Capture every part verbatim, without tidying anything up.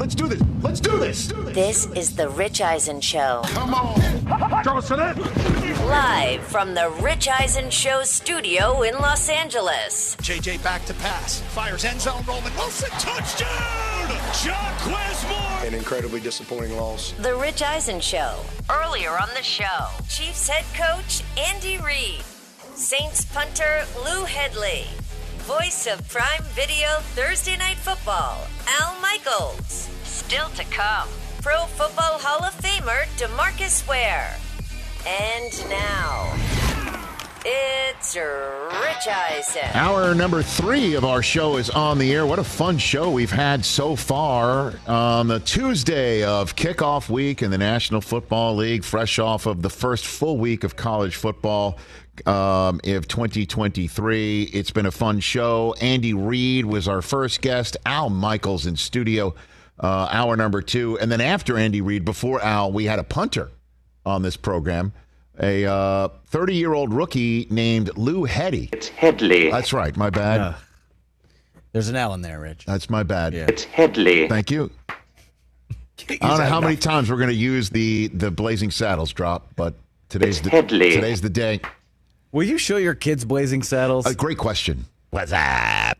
Let's do this. Let's do this. This is the Rich Eisen Show. Come on. Throw us in. Live from the Rich Eisen Show studio in Los Angeles. J J back to pass. Fires end zone. Roman Wilson. Touchdown. Jacquez Moore. An incredibly disappointing loss. The Rich Eisen Show. Earlier on the show, Chiefs head coach Andy Reid. Saints punter Lou Hedley. Voice of Prime Video Thursday Night Football, Al Michaels. Still to come, Pro Football Hall of Famer DeMarcus Ware. And now, it's Rich Eisen. Hour number three of our show is on the air. What a fun show we've had so far on the Tuesday of kickoff week in the National Football League, fresh off of the first full week of college football um, of twenty twenty-three. It's been a fun show. Andy Reid was our first guest. Al Michaels in studio, uh, hour number two. And then after Andy Reid, before Al, we had a punter on this program. A uh, thirty-year-old rookie named Lou Hedley. It's Hedley. That's right. My bad. Uh, there's an L in there, Rich. That's my bad. Yeah. It's Hedley. Thank you. I don't know how many times we're going to use the, the Blazing Saddles drop, but today's it's the, Hedley. today's the day. Will you show your kids Blazing Saddles? A great question. What's up?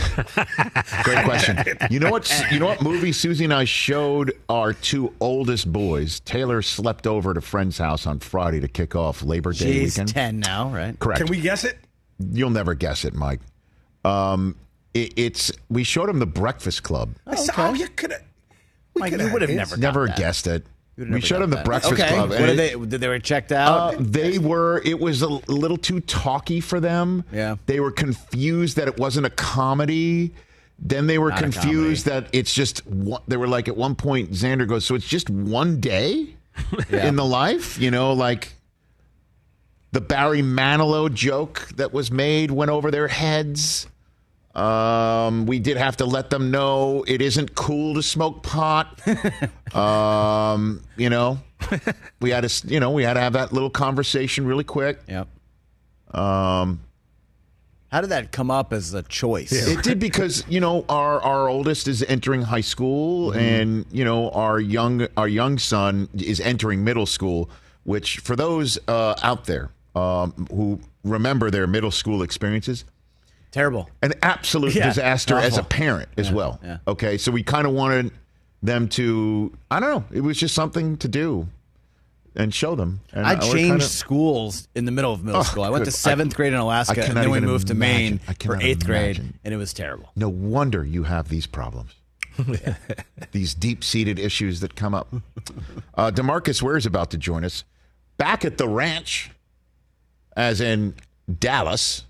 Great question. You know what? You know what movie Susie and I showed our two oldest boys? Taylor slept over at a friend's house on Friday to kick off Labor Day She's weekend. ten now, right? Correct. Can we guess it? You'll never guess it, Mike. Um, it, it's we showed him The Breakfast Club. I said, oh, you could have. Mike, you would have never Never got that. guessed it. You would've We never showed got him The that. Breakfast okay. Club. What and did it- they? Did they were checked out? Uh, they were. It was a little too talky for them. Yeah. They were confused that it wasn't a comedy. Then they were Not a confused that it's just. One, they were like at one point. Xander goes, "So it's just one day Yeah. in the life, you know, like." The Barry Manilow joke that was made went over their heads. Um, we did have to let them know it isn't cool to smoke pot. um, you know, we had to, you know, we had to have that little conversation really quick. Yep. Um, How did that come up as a choice? it did because you know our our oldest is entering high school, Mm-hmm. and you know our young our young son is entering middle school. Which for those uh, out there um, who remember their middle school experiences. Terrible. An absolute Yeah, disaster as a awful. parent as Yeah, well. yeah. Okay, so we kind of wanted them to, I don't know, it was just something to do and show them. And I we're changed kinda- to in the middle of middle Oh, school. I went good. to seventh I- grade in I Alaska, and cannot then we even moved to imagine. Maine I for cannot eighth grade, imagine. and it was terrible. No wonder you have these problems. These deep-seated issues that come up. Uh, DeMarcus Ware is about to join us. Back at the ranch, as in Dallas.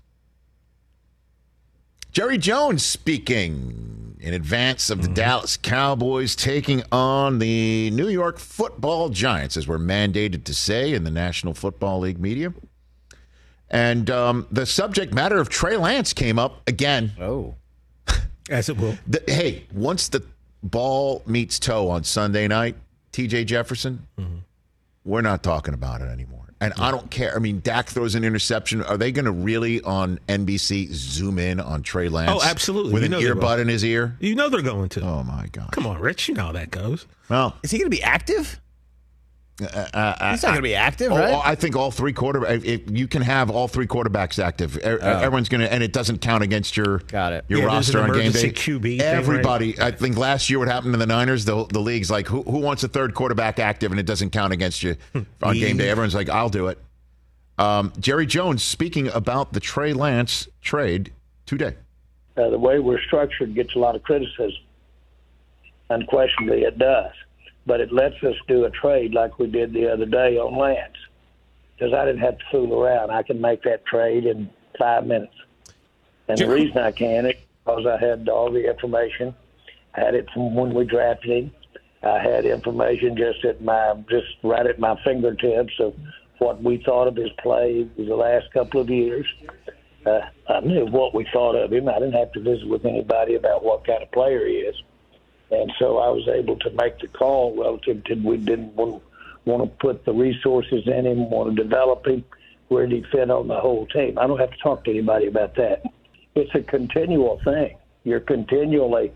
Jerry Jones speaking in advance of the mm-hmm. Dallas Cowboys taking on the New York Football Giants, as we're mandated to say in the National Football League media. And um, the subject matter of Trey Lance came up again. Oh. As it will. The, hey, once the ball meets toe on Sunday night, T J Jefferson, mm-hmm. we're not talking about it anymore. And I don't care. I mean, Dak throws an interception. Are they going to really on N B C zoom in on Trey Lance? Oh, absolutely. With You an know they earbud will. in his ear? You know they're going to. Oh, my God. Come on, Rich. You know how that goes. Well, Is he going to be active? uh, uh, He's not going to be active, oh, right? oh, I think all three quarterbacks, if you can have all three quarterbacks active. E- Everyone's going to, and it doesn't count against your, Got it. your Yeah, there's roster an on game emergency day. Q B thing, Everybody, I think last year what happened to the Niners, the, the league's like, who, who wants a third quarterback active and it doesn't count against you on game day? Everyone's like, I'll do it. Um, Jerry Jones speaking about the Trey Lance trade today. Uh, the way we're structured gets a lot of criticism. Unquestionably, it does. But it lets us do a trade like we did the other day on Lance. Because I didn't have to fool around. I can make that trade in five minutes. And the reason I can is because I had all the information. I had it from when we drafted him. I had information just at my, just right at my fingertips of what we thought of his play the last couple of years. Uh, I knew what we thought of him. I didn't have to visit with anybody about what kind of player he is. And so I was able to make the call relative to we didn't want, want to put the resources in him, want to develop him, where did he fit on the whole team. I don't have to talk to anybody about that. It's a continual thing. You're continually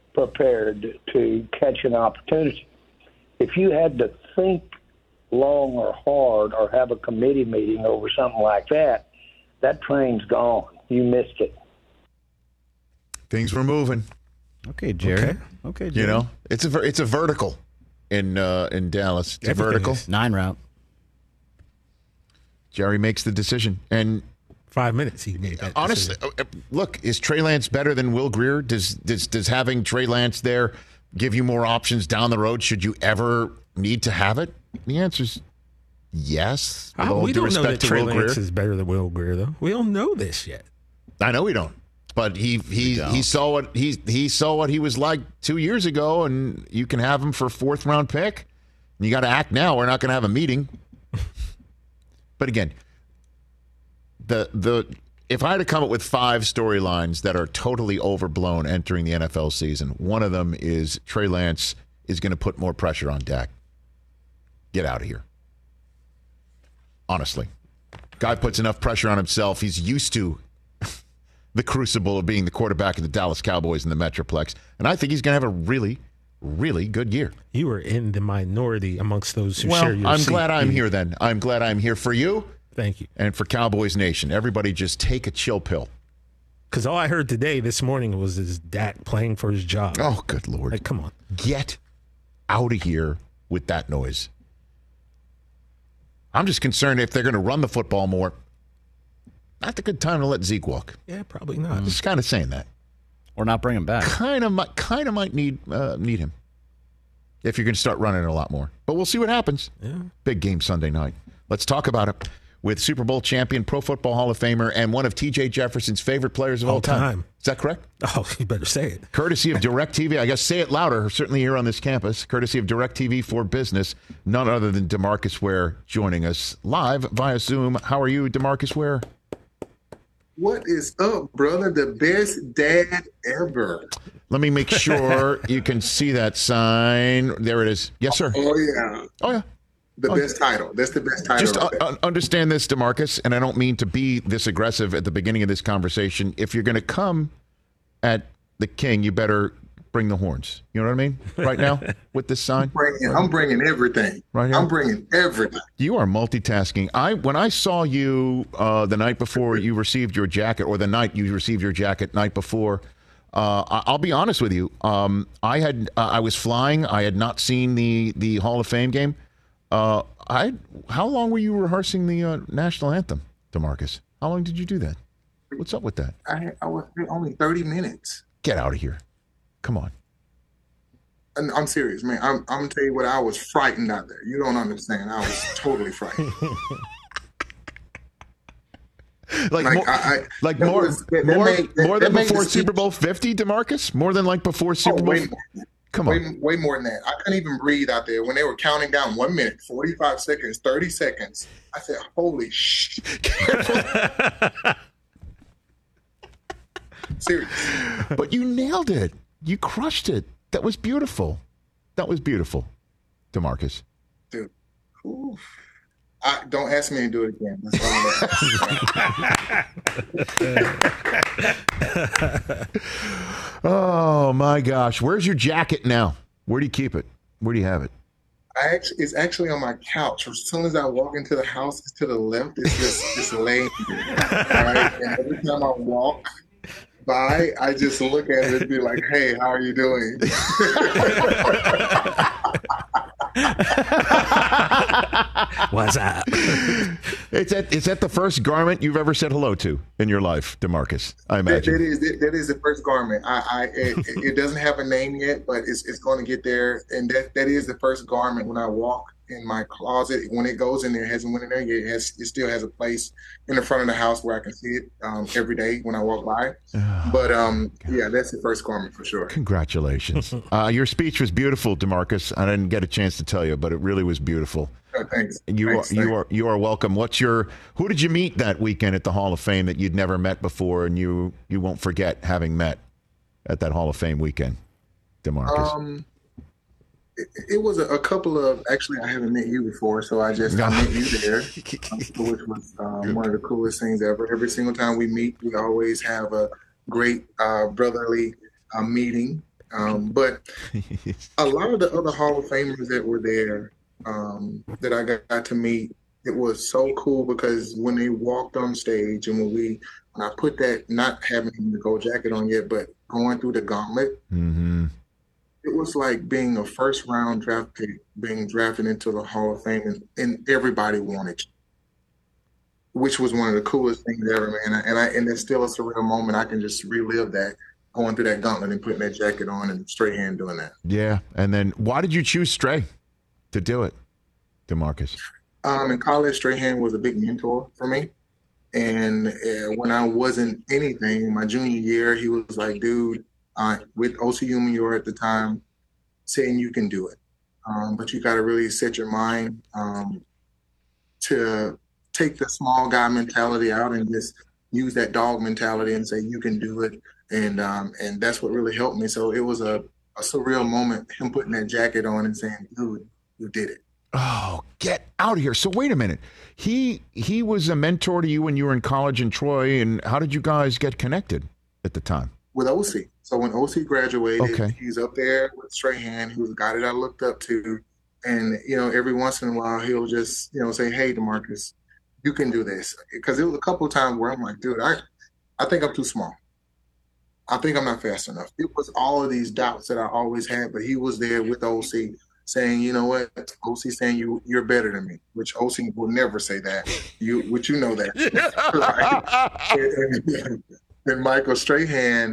prepared to catch an opportunity. If you had to think long or hard or have a committee meeting over something like that, that train's gone. You missed it. Things were moving. Okay, Jerry. Okay. Okay, Jerry. You know, it's a ver- it's a vertical in uh, in Dallas. It's Everything a vertical. is. Nine route. Jerry makes the decision, and Five minutes he made that honestly, decision. uh, look, is Trey Lance better than Will Grier? Does does does having Trey Lance there give you more options down the road? Should you ever need to have it? The answer is yes. With How- all we due don't know respect that to Trey Will Lance Grier. is better than Will Grier, though. We don't know this yet. I know we don't, but he he don't. he saw what he he saw what he was like two years ago, and you can have him for fourth round pick. And you got to act now. We're not going to have a meeting. But again, the the if I had to come up with five storylines that are totally overblown entering the N F L season, one of them is Trey Lance is going to put more pressure on Dak. Get out of here. Honestly, guy puts enough pressure on himself. He's used to the crucible of being the quarterback of the Dallas Cowboys in the Metroplex. And I think he's going to have a really, really good year. You were in the minority amongst those who Well, share your I'm seat. glad I'm You- here then. I'm glad I'm here for you Thank you. and for Cowboys Nation. Everybody just take a chill pill. Because all I heard today, this morning, was is Dak playing for his job. Oh, good Lord. Like, come on. Get out of here with that noise. I'm just concerned if they're going to run the football more. Not the good time to let Zeke walk. Yeah, probably not. Just kind of saying that. Or not bring him back. Kind of might, kind of might need uh, need him if you're going to start running it a lot more. But we'll see what happens. Yeah. Big game Sunday night. Let's talk about it with Super Bowl champion, Pro Football Hall of Famer, and one of T J Jefferson's favorite players of all, All time. Is that correct? Oh, you better say it. Courtesy of DirecTV, I guess say it louder, certainly here on this campus. Courtesy of DirecTV for Business, none other than DeMarcus Ware joining us live via Zoom. How are you, DeMarcus Ware? What is up, brother? The best dad ever. Let me make sure you can see that sign. There it is. Yes, sir. Oh, yeah. Oh, yeah. The Oh, best title. That's the best title. Just right uh, there. uh, understand this, DeMarcus, and I don't mean to be this aggressive at the beginning of this conversation. If you're going to come at the king, you better bring the horns. You know what I mean? Right now with this sign. Bringing, I'm bringing everything. Right here? I'm bringing everything. You are multitasking. I when I saw you uh, the night before you received your jacket, or the night you received your jacket, night before. Uh, I- I'll be honest with you. Um, I had uh, I was flying. I had not seen the the Hall of Fame game. Uh, I how long were you rehearsing the uh, national anthem, DeMarcus? How long did you do that? What's up with that? I, I was only thirty minutes. Get out of here! Come on. And I'm serious, man. I'm, I'm gonna tell you what. I was frightened out there. You don't understand. I was totally frightened. Like, Like, more, I- I- like that more, was- that- that more, made- that- more that than made the before speech- Super Bowl fifty, DeMarcus. More than like before Super Oh, Bowl. way more. Come Way, on. way more than that. I couldn't even breathe out there when they were counting down one minute, forty-five seconds, thirty seconds. I said, "Holy shit!" Serious. But you nailed it. You crushed it. That was beautiful. That was beautiful, DeMarcus. Dude. Ooh. I, don't ask me to do it again. That's all I'm Oh my gosh, where's your jacket now? Where do you keep it? Where do you have it? I actually, it's actually on my couch. As soon as I walk into the house, it's to the left. It's just, just laying there. Right? And every time I walk by, I just look at it and be like, "Hey, how are you doing?" What's up? It's at it's at the first garment you've ever said hello to in your life, DeMarcus. I That, imagine. that is that is the first garment. I, I it, it doesn't have a name yet, but it's it's going to get there. And that that is the first garment when I walk in my closet. When it goes in there, it hasn't went in there yet. It has it still has a place in the front of the house where I can see it um, every day when I walk by. But um, yeah, that's the first garment for sure. Congratulations. uh, your speech was beautiful, DeMarcus. I didn't get a chance to tell you, but it really was beautiful. Oh, thanks. You Thanks, are you thanks. are you are welcome. What's your who did you meet that weekend at the Hall of Fame that you'd never met before, and you you won't forget having met at that Hall of Fame weekend, DeMarcus? Um, it, it was a, a couple of actually I haven't met you before, so I just I met you there, um, which was um, one of the coolest things ever. Every single time we meet, we always have a great uh, brotherly uh, meeting. Um, but a lot of the other Hall of Famers that were there um, that I got to meet, it was so cool because when they walked on stage and when we, when I put that, not having the gold jacket on yet, but going through the gauntlet, Mm-hmm. it was like being a first round draft pick, being drafted into the Hall of Fame, and, and everybody wanted you, which was one of the coolest things ever, man. And I and it's still a surreal moment. I can just relive that, going through that gauntlet and putting that jacket on and straight hand doing that. Yeah. And then why did you choose Stray to do it, DeMarcus? Um, in college, Strahan was a big mentor for me. And uh, when I wasn't anything, my junior year, he was like, dude, uh, with O C U Umeå at the time, saying you can do it. Um, but you got to really set your mind um, to take the small guy mentality out and just use that dog mentality and say you can do it. And um, and that's what really helped me. So it was a, a surreal moment, him putting that jacket on and saying, dude, you did it. Oh, get out of here. So wait a minute. He he was a mentor to you when you were in college in Troy, and how did you guys get connected at the time? With O C. So when O C graduated, Okay. he's up there with Strahan, who's a guy that I looked up to. And, you know, every once in a while, he'll just, you know, say, hey, DeMarcus, you can do this. Because it was a couple of times where I'm like, dude, I, I think I'm too small. I think I'm not fast enough. It was all of these doubts that I always had, but he was there with O C saying, you know what, O C saying you, you're better than me, which O C will never say that. You, which you know that. Right? and, and, and Michael Strahan,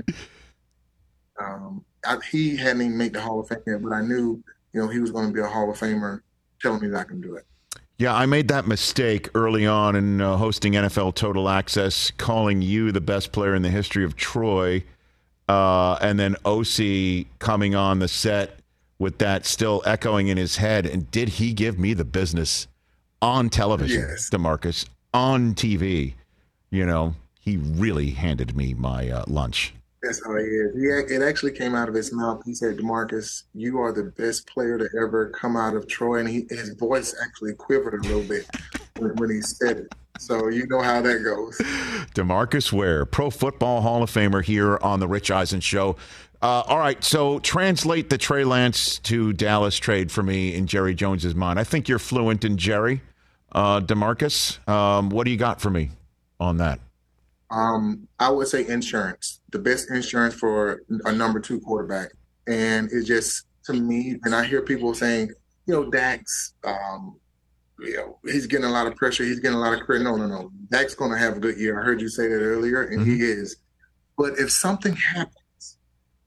um, I, he hadn't even made the Hall of Fame yet, but I knew, you know, he was going to be a Hall of Famer telling me that I can do it. Yeah, I made that mistake early on in uh, hosting N F L Total Access, calling you the best player in the history of Troy, uh, and then O C coming on the set with that still echoing in his head. And did he give me the business on television, Yes. DeMarcus, on T V? You know, he really handed me my uh, lunch. That's how he is. He, it actually came out of his mouth. He said, DeMarcus, you are the best player to ever come out of Troy. And he, his voice actually quivered a little bit when, when he said it. So you know how that goes. DeMarcus Ware, Pro Football Hall of Famer here on the Rich Eisen Show. Uh, all right, so translate the Trey Lance to Dallas trade for me in Jerry Jones's mind. I think you're fluent in Jerry. Uh, DeMarcus, um, what do you got for me on that? Um, I would say insurance, the best insurance for a number two quarterback. And it just, to me, and I hear people saying, you know, Dak's, um, you know, he's getting a lot of pressure. He's getting a lot of credit. No, no, no. Dak's going to have a good year. I heard you say that earlier, and Mm-hmm. he is. But if something happens,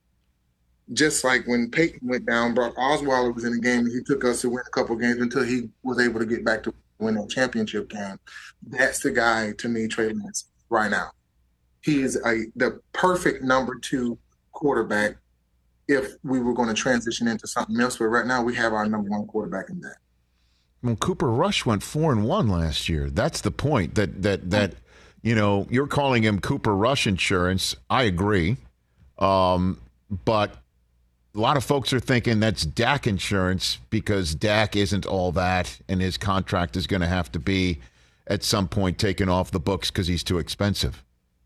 just like when Peyton went down, Brock Osweiler was in the game, and he took us to win a couple games until he was able to get back to win that championship game. That's the guy, to me, Trey Lance, right now. He is a the perfect number two quarterback if we were going to transition into something else. But right now, we have our number one quarterback in that. Well, Cooper Rush went four and one last year. That's the point. That that that you know you're calling him Cooper Rush insurance. I agree, um, but a lot of folks are thinking that's Dak insurance because Dak isn't all that, and his contract is going to have to be at some point taken off the books because he's too expensive.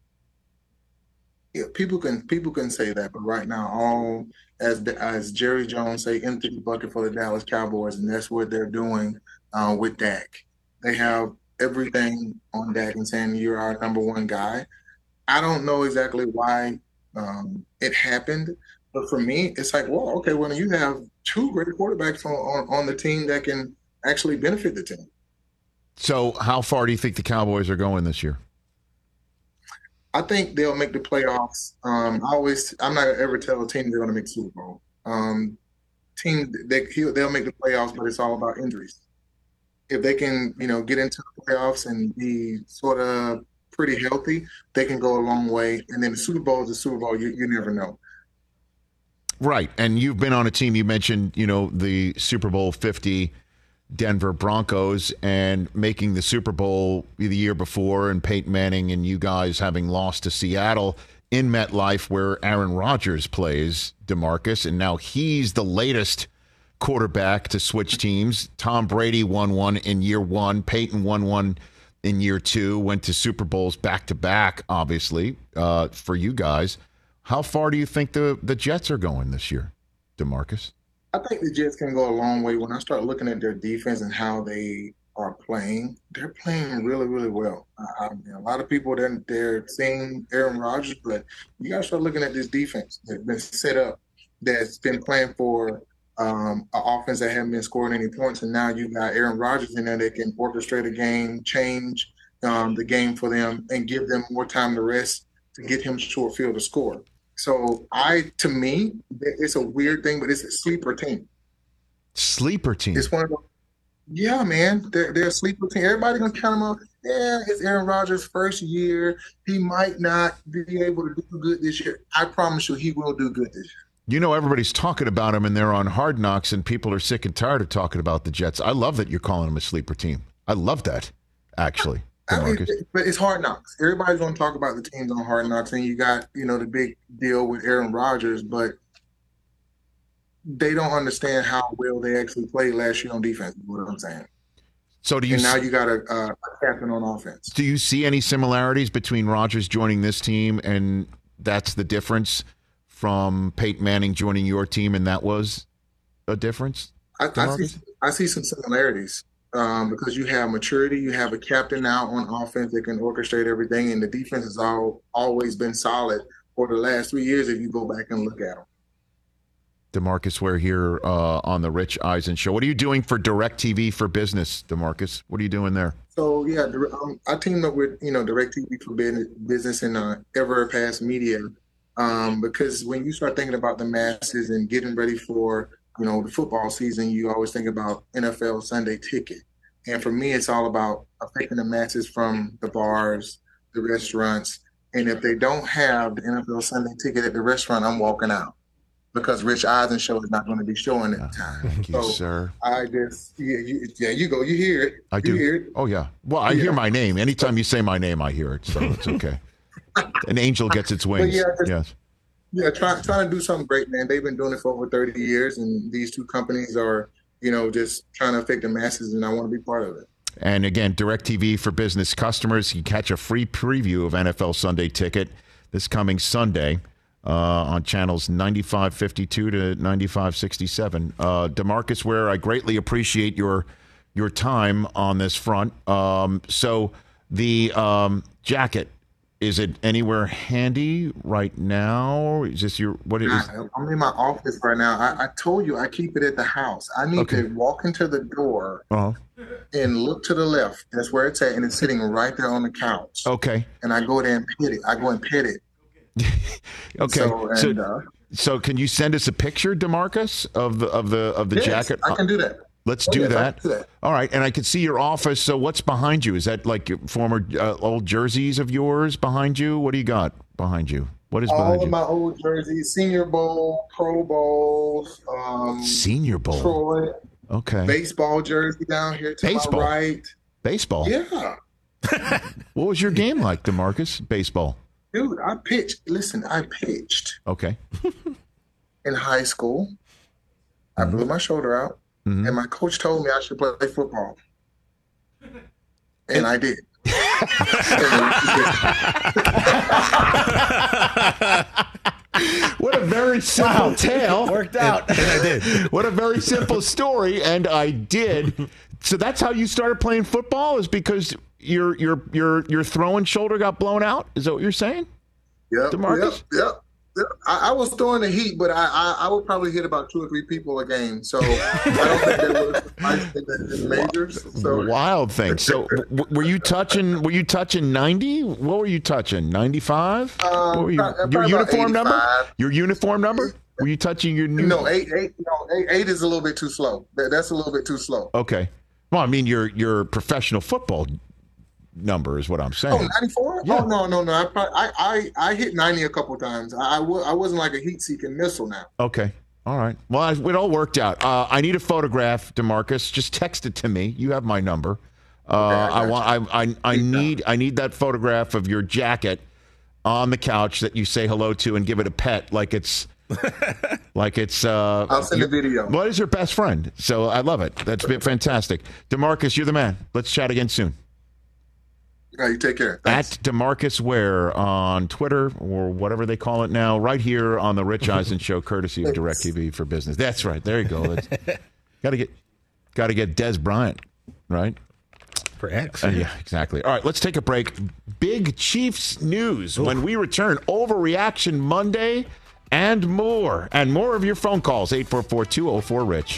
Yeah, people can people can say that, but right now, all as as Jerry Jones say, empty the bucket for the Dallas Cowboys, and that's what they're doing uh, with Dak. They have everything on Dak and saying you're our number one guy. I don't know exactly why um, it happened, but for me, it's like, well, okay, well, you have two great quarterbacks on, on, on the team that can actually benefit the team. So, how far do you think the Cowboys are going this year? I think they'll make the playoffs. Um, I always, I'm not gonna ever tell a team they're going to make Super Bowl. Um, team, they, they'll make the playoffs, but it's all about injuries. If they can, you know, get into the playoffs and be sort of pretty healthy, they can go a long way. And then the Super Bowl is the Super Bowl. You, you never know. Right, and you've been on a team. You mentioned, you know, the Super Bowl fifty Denver Broncos and making the Super Bowl the year before, and Peyton Manning and you guys having lost to Seattle in MetLife where Aaron Rodgers plays, DeMarcus, and now he's the latest quarterback to switch teams. Tom Brady won one in year one. Peyton won one in year two, went to Super Bowls back-to-back, obviously, uh, for you guys. How far do you think the, the Jets are going this year, DeMarcus? I think the Jets can go a long way. When I start looking at their defense and how they are playing, they're playing really, really well. I mean, a lot of people, they're, they're seeing Aaron Rodgers, but you got to start looking at this defense that's been set up, that's been playing for um, an offense that hasn't been scoring any points, and now you got Aaron Rodgers in there that can orchestrate a game, change um, the game for them, and give them more time to rest to get him short field to score. So I, to me, it's a weird thing, but it's a sleeper team. Sleeper team. It's one of those. Yeah, man, they're, they're a sleeper team. Everybody gonna count them out. Yeah, it's Aaron Rodgers' first year. He might not be able to do good this year. I promise you, he will do good this year. You know, everybody's talking about him, and they're on Hard Knocks, and people are sick and tired of talking about the Jets. I love that you're calling them a sleeper team. I love that, actually. I mean, but it's Hard Knocks. Everybody's going to talk about the teams on Hard Knocks, and you got, you know, the big deal with Aaron Rodgers, but they don't understand how well they actually played last year on defense, is what I'm saying. So do you? And now you got a, a captain on offense. Do you see any similarities between Rodgers joining this team, and that's the difference from Peyton Manning joining your team, and that was a difference? I, I, see, I see some similarities. Um, because you have maturity, you have a captain now on offense that can orchestrate everything, and the defense has all, always been solid for the last three years if you go back and look at them. DeMarcus Ware here uh, on the Rich Eisen Show. What are you doing for DirecTV for Business, DeMarcus? What are you doing there? So, yeah, um, I teamed up with, you know, DirecTV for Business and uh, Everpass Media um, because when you start thinking about the masses and getting ready for – you know, the football season, you always think about N F L Sunday Ticket. And for me, it's all about affecting the masses from the bars, the restaurants. And if they don't have the N F L Sunday Ticket at the restaurant, I'm walking out because Rich Eisen Show is not going to be showing at the time. Thank you, so sir. I just, yeah, you, yeah, you go. You hear it. I do. You hear it. Oh, yeah. Well, I yeah. hear my name. Anytime you say my name, I hear it. So it's okay. An angel gets its wings. Yeah, yes. Yeah, trying trying to do something great, man. They've been doing it for over thirty years, and these two companies are, you know, just trying to affect the masses, and I want to be part of it. And again, DirecTV for Business customers, you catch a free preview of N F L Sunday Ticket this coming Sunday uh, on channels ninety-five fifty-two to ninety-five sixty-seven. Uh, DeMarcus Ware, I greatly appreciate your your time on this front. Um, so the um, jacket. Is it anywhere handy right now? Is this your what is? I'm in my office right now. I, I told you I keep it at the house. I need okay. to walk into the door uh-huh. and look to the left. That's where it's at, and it's sitting right there on the couch. Okay. And I go there and pet it. I go and pet it. okay. So, and, so, uh, so can you send us a picture, DeMarcus, of the of the of the yes, jacket? I can do that. Let's oh, do, yes, that. do that. All right. And I can see your office. So what's behind you? Is that like former uh, old jerseys of yours behind you? What do you got behind you? What is All behind of you? my old jerseys, Senior Bowl, Pro Bowls. Um, Senior Bowl. Troy. Okay. Baseball jersey down here to Baseball. my right. Baseball? Yeah. What was your game like, DeMarcus? Baseball? Dude, I pitched. Listen, I pitched. Okay. In high school. I mm-hmm. blew my shoulder out. Mm-hmm. And my coach told me I should play football. And I did. What a very simple wow. tale. Worked out. And, and I did. What a very simple story. And I did. So that's how you started playing football, is because your your your your throwing shoulder got blown out? Is that what you're saying? Yeah. DeMarcus? Yep. Yep. I, I was throwing the heat, but I, I I would probably hit about two or three people a game. So I don't think that was in the majors. So. Wild thing. So w- were you touching? Were you touching ninety? What were you touching? ninety-five? Um, what were you, your uniform number? Your uniform number? Were you touching your new? No, eight eight. No, eight, eight is a little bit too slow. That, that's a little bit too slow. Okay. Well, I mean, your your professional football number is what I'm saying. Oh, ninety-four? Yeah. Oh, no, no, no. I, probably, I, I, I hit ninety a couple times. I, I, w- I wasn't like a heat-seeking missile now. Okay. All right. Well, I, it all worked out. Uh, I need a photograph, DeMarcus. Just text it to me. You have my number. Uh, okay, I, I want. I, I, I need. I need that photograph of your jacket on the couch that you say hello to and give it a pet, like it's, like it's. Uh, I'll send a video. What is your best friend? So I love it. That's been fantastic, DeMarcus. You're the man. Let's chat again soon. All right, you take care. At Thanks. DeMarcus Ware on Twitter or whatever they call it now, right here on the Rich Eisen Show, courtesy of DirecTV for Business. That's right. There you go. Got to get, got to get Des Bryant, right? For X. Uh, yeah, exactly. All right, let's take a break. Big Chiefs news. Ooh. When we return, Overreaction Monday and more. And more of your phone calls, eight four four, two oh four, RICH.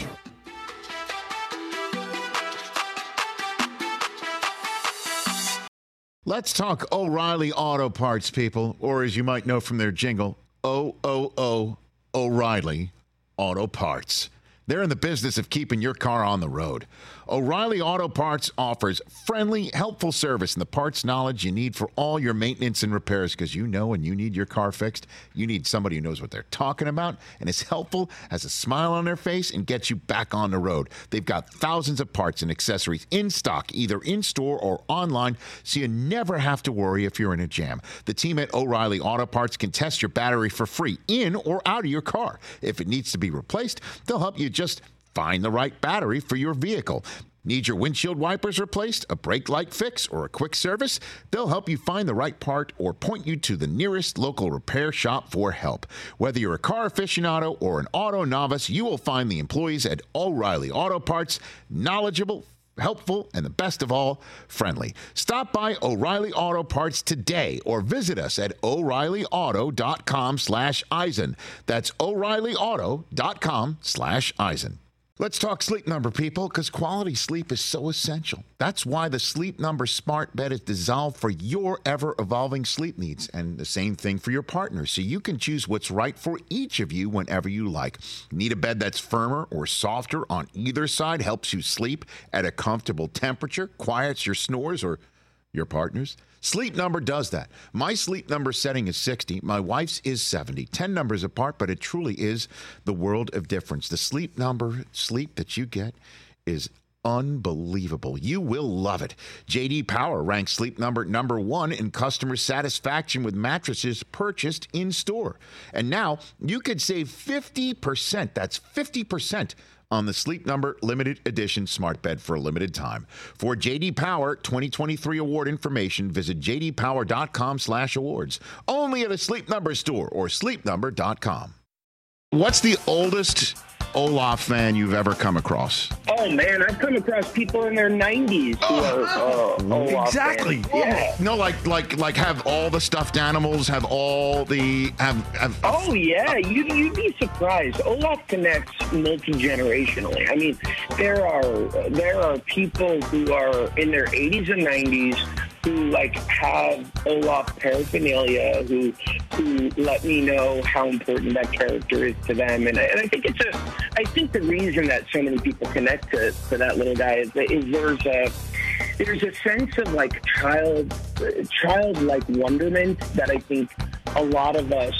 Let's talk O'Reilly Auto Parts, people. Or as you might know from their jingle, O O O O'Reilly Auto Parts. They're in the business of keeping your car on the road. O'Reilly Auto Parts offers friendly, helpful service and the parts knowledge you need for all your maintenance and repairs, because you know when you need your car fixed, you need somebody who knows what they're talking about and is helpful, has a smile on their face, and gets you back on the road. They've got thousands of parts and accessories in stock, either in-store or online, so you never have to worry if you're in a jam. The team at O'Reilly Auto Parts can test your battery for free in or out of your car. If it needs to be replaced, they'll help you just find the right battery for your vehicle. Need your windshield wipers replaced, a brake light fix, or a quick service? They'll help you find the right part or point you to the nearest local repair shop for help. Whether you're a car aficionado or an auto novice, you will find the employees at O'Reilly Auto Parts knowledgeable, helpful, and the best of all, friendly. Stop by O'Reilly Auto Parts today or visit us at O'Reilly Auto dot com slash Eisen. That's O'Reilly Auto dot com slash Eisen. Let's talk Sleep Number, people, because quality sleep is so essential. That's why the Sleep Number smart bed is designed for your ever-evolving sleep needs, and the same thing for your partner, so you can choose what's right for each of you whenever you like. Need a bed that's firmer or softer on either side, helps you sleep at a comfortable temperature, quiets your snores or your partner's? Sleep Number does that. My Sleep Number setting is sixty. My wife's is seventy. ten numbers apart, but it truly is the world of difference. The Sleep Number sleep that you get is unbelievable. You will love it. J D Power ranks Sleep Number number one in customer satisfaction with mattresses purchased in store. And now you could save fifty percent. That's fifty percent on the Sleep Number limited edition smart bed for a limited time. For J D Power twenty twenty-three award information, visit j d power dot com slash awards. Only at a Sleep Number store or sleep number dot com. What's the oldest Olaf fan you've ever come across? Oh, man, I've come across people in their nineties who are uh, Olaf exactly. fans. Yeah. No, like like like have all the stuffed animals, have all the have. have oh yeah, you you'd be surprised. Olaf connects multi-generationally. I mean, there are there are people who are in their eighties and nineties who like have Olaf paraphernalia, who who let me know how important that character is to them, and I, and I think it's a I think the reason that so many people connect to, to that little guy is, is there's a there's a sense of like child childlike wonderment that I think a lot of us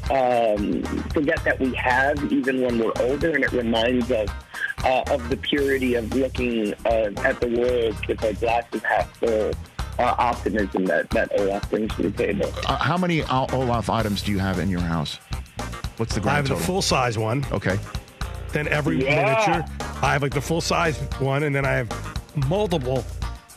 um, forget that we have even when we're older, and it reminds us uh, of the purity of looking uh, at the world with a glass of half full. Uh, optimism that, that Olaf brings to the table. Uh, how many Olaf items do you have in your house? What's the grand I have total? the full-size one. Okay. Then every Yeah. miniature. I have like the full-size one, and then I have multiple.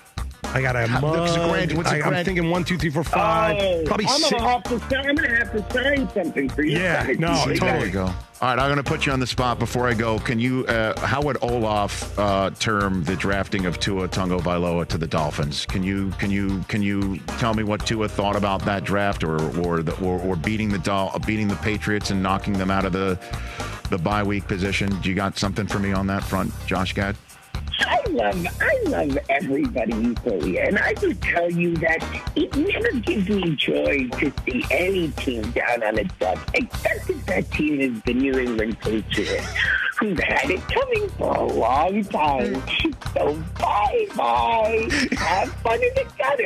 I got a How- mug. what's the grand- what's the I, grand- I'm thinking one, two, three, four, five. Oh, Probably I'm six. gonna have to sign, I'm gonna have to sign something for you. Yeah, no, There totally. you go. All right, I'm going to put you on the spot before I go. Can you, uh, how would Olaf uh, term the drafting of Tua Tagovailoa to the Dolphins? Can you, can you, can you tell me what Tua thought about that draft, or, or, the, or, or beating the Dol- beating the Patriots and knocking them out of the, the bye week position? Do you got something for me on that front, Josh Gad? I love, I love everybody equally, and I would tell you that it never gives me joy to see any team down on its luck, except if that team is the New England Patriots, who've had it coming for a long time. So bye bye, have fun in the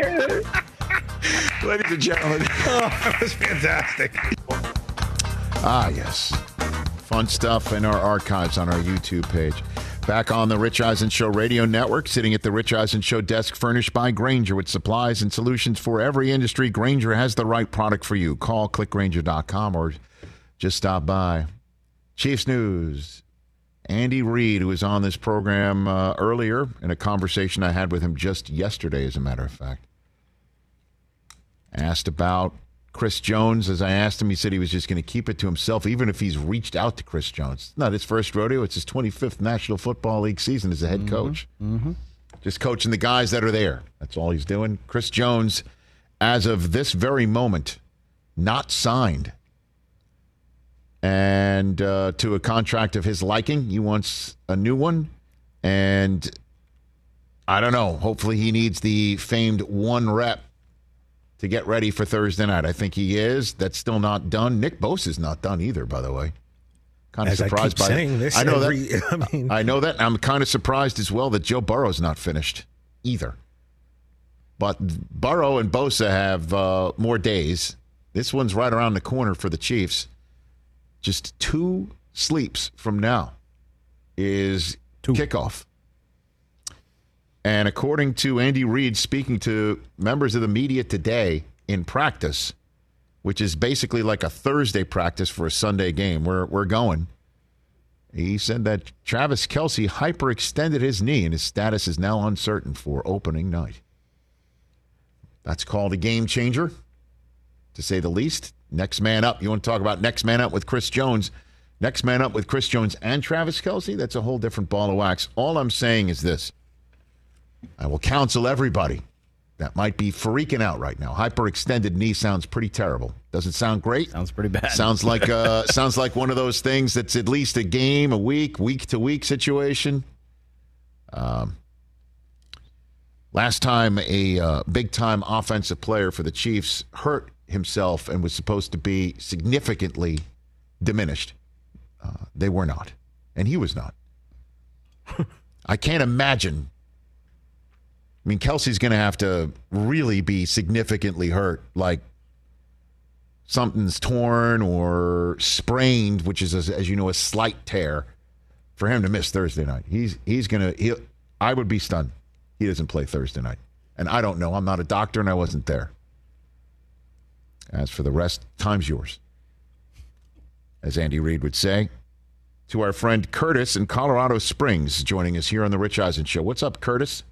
gutter. Ladies and gentlemen. Oh, that was fantastic. Ah, yes. Fun stuff in our archives on our YouTube page. Back on the Rich Eisen Show radio network, sitting at the Rich Eisen Show desk, furnished by Grainger with supplies and solutions for every industry. Grainger has the right product for you. Call click grainger dot com or just stop by. Chiefs News. Andy Reid, who was on this program uh, earlier in a conversation I had with him just yesterday, as a matter of fact. Asked about Chris Jones. As I asked him, he said he was just going to keep it to himself, even if he's reached out to Chris Jones. It's not his first rodeo. It's his twenty-fifth National Football League season as a head coach. Mm-hmm. Just coaching the guys that are there. That's all he's doing. Chris Jones, as of this very moment, not signed. And uh, to a contract of his liking. He wants a new one. And I don't know. Hopefully he needs the famed one rep to get ready for Thursday night. I think he is. That's still not done. Nick Bosa's not done either, by the way. Kind of As surprised I keep by saying this I know every, that. I, mean, I know that. I'm kind of surprised as well that Joe Burrow's not finished either. But Burrow and Bosa have uh, more days. This one's right around the corner for the Chiefs. Just two sleeps from now is two. Kickoff. And according to Andy Reid speaking to members of the media today in practice, which is basically like a Thursday practice for a Sunday game, we're, we're going. He said that Travis Kelce hyperextended his knee and his status is now uncertain for opening night. That's called a game changer, to say the least. Next man up. You want to talk about next man up with Chris Jones? Next man up with Chris Jones and Travis Kelce? That's a whole different ball of wax. All I'm saying is this. I will counsel everybody that might be freaking out right now. Hyperextended knee sounds pretty terrible. Doesn't sound great. Sounds pretty bad. Sounds like uh, sounds like one of those things that's at least a game, a week, week to week situation. Um, last time a uh, big time offensive player for the Chiefs hurt himself and was supposed to be significantly diminished. Uh, they were not, and he was not. I can't imagine. I mean, Kelsey's going to have to really be significantly hurt, like something's torn or sprained, which is, as, as you know, a slight tear, for him to miss Thursday night. He's he's going to. I would be stunned. He doesn't play Thursday night, and I don't know. I'm not a doctor, and I wasn't there. As for the rest, time's yours, as Andy Reid would say. To our friend Curtis in Colorado Springs, joining us here on the Rich Eisen Show. What's up, Curtis?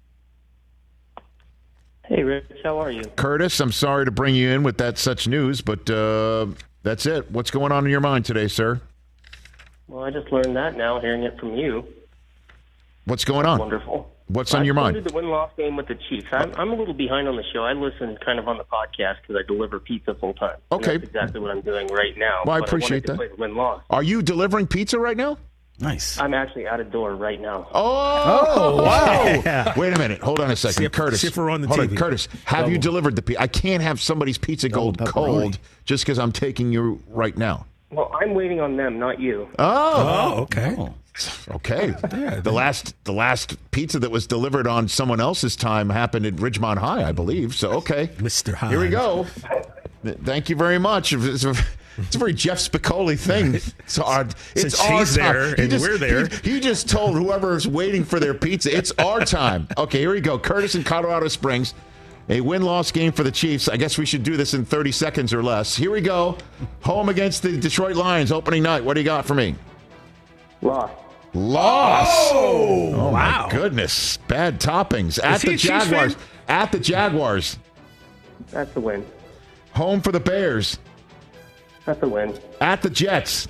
Hey, Rich, how are you? Curtis, I'm sorry to bring you in with that such news, but uh, that's it. What's going on in your mind today, sir? Well, I just learned that now, hearing it from you. What's going on? Wonderful. What's on your mind? I started the win-loss game with the Chiefs. I'm, I'm a little behind on the show. I listen kind of on the podcast because I deliver pizza full time. Okay. And that's exactly what I'm doing right now. Well, I but appreciate I that. to play the win-loss. Are you delivering pizza right now? Nice. I'm actually out of door right now. Oh, Oh, wow. yeah. Wait a minute. Hold on a second. See if- Curtis. see if we're on the hold T V. On. Curtis, have Double. you delivered the pizza? I can't have somebody's pizza go Double pepperoni. cold just because I'm taking you right now. Well, I'm waiting on them, not you. Oh. Oh, okay. Oh. Okay. the last the last pizza that was delivered on someone else's time happened at Ridgemont High, I believe. So, okay. Mister High. Here we go. Thank you very much. It's a, it's a very Jeff Spicoli thing. It's our, it's Since our he's time. there He and just- we're there. He, he just told whoever's waiting for their pizza, it's our time. Okay, here we go. Curtis in Colorado Springs. A win-loss game for the Chiefs. I guess we should do this in thirty seconds or less. Here we go. Home against the Detroit Lions opening night. What do you got for me? Lost. Loss. Oh, Oh, wow. my goodness. Bad toppings. At he the a Chiefs Jaguars. fan? At the Jaguars. That's a win. Home for the Bears. That's a win. At the Jets.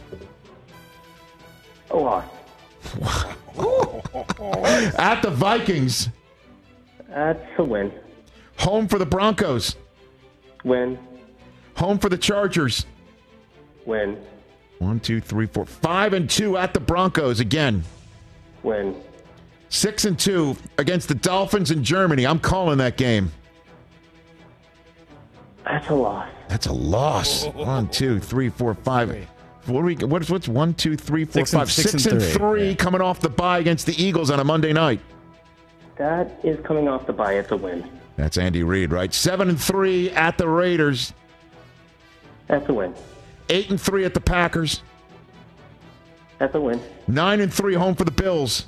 A loss. At the Vikings. That's a win. Home for the Broncos. Win. Home for the Chargers. Win. One, two, three, four. Five and two at the Broncos again. Win. Six and two against the Dolphins in Germany. I'm calling that game. That's a loss. That's a loss. One, two, three, four, five. What do we? What's what's one, two, three, four, Six and- five, six six and and three. three Yeah. coming off the bye against the Eagles on a Monday night. That is coming off the bye. It's a win. That's Andy Reid, right? Seven and three at the Raiders. That's a win. Eight and three at the Packers. That's a win. Nine and three home for the Bills.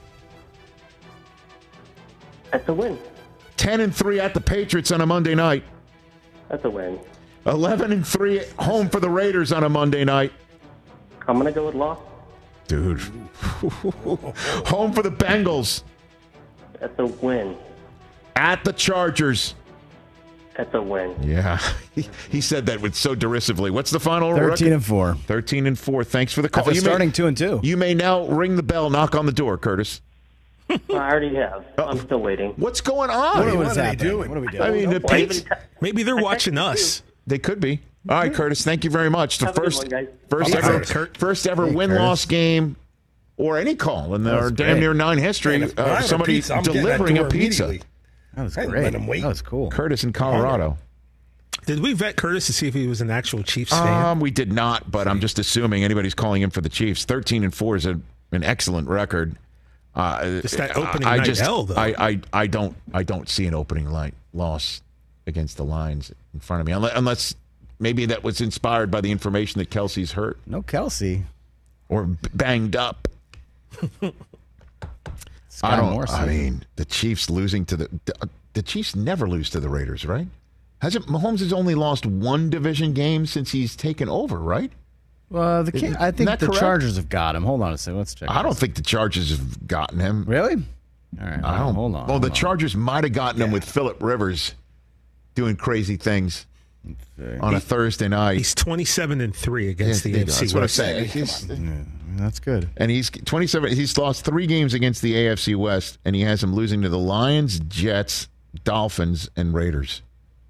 That's a win. Ten and three at the Patriots on a Monday night. That's a win. Eleven and three home for the Raiders on a Monday night. I'm going to go with loss. Dude. Home for the Bengals. That's a win. At the Chargers. That's a win. Yeah, he, he said that with so derisively. What's the final record? Thirteen and four. Thirteen and four. Thanks for the call. After You starting may, two and two. You may now ring the bell, knock on the door, Curtis. I already have. I'm still waiting. What's going on? What, What are is they happening? doing? What are we doing? I mean, the Well, I Pates, even- Maybe they're watching us. they could be. All right, Curtis. Thank you very much. The Have a good first, one, guys. first Hey, ever, Kurt. first ever Hey, win Curtis. loss game, or any call in our was damn great. near nine history. Man, if I Uh, have a somebody pizza, I'm getting that delivering a door pizza. immediately. That was I didn't great. let him wait. That was cool. Curtis in Colorado. Did we vet Curtis to see if he was an actual Chiefs fan? Um, we did not, but I'm just assuming anybody's calling in for the Chiefs. Thirteen and four is a, an excellent record. Uh, Just that opening I night just, L, though. I, I, I don't, I don't see an opening night loss against the Lions in front of me, unless, unless maybe that was inspired by the information that Kelsey's hurt No Kelsey. or b- banged up. Sky I don't. Morrison. I mean, the Chiefs losing to the, the the Chiefs never lose to the Raiders, right? Hasn't Mahomes has only lost one division game since he's taken over, right? Well, the King, I Isn't think that the correct? Chargers have got him. Hold on a second. Let's check. I don't this. think the Chargers have gotten him. Really? All right. I don't. Hold on. Well, hold the on. Chargers might have gotten him with Phillip Rivers doing crazy things on a Thursday night. He's twenty-seven and three Yeah, against the there A you go. F C That's what I'm West. saying. He's- Yeah, that's good. and he's twenty-seven. He's lost three games against the A F C West, and he has them losing to the Lions, Jets, Dolphins, and Raiders.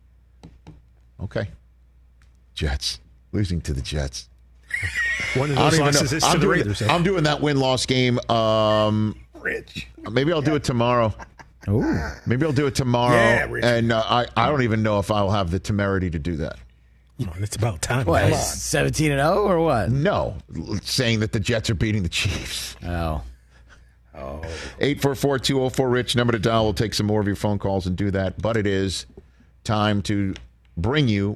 Okay, Jets losing to the Jets. One of I don't those even losses know. is to I'm the doing, Raiders. I'm doing that win-loss game. Um, Rich. maybe I'll do it tomorrow. Ooh. Maybe I'll do it tomorrow. Yeah, Rich. and uh, I, I don't even know if I'll have the temerity to do that. Come on, it's about time. What? guys. seventeen and zero or what? No, saying that the Jets are beating the Chiefs. Oh. eight four four, two oh four, RICH, number to dial. We'll take some more of your phone calls and do that. But it is time to bring you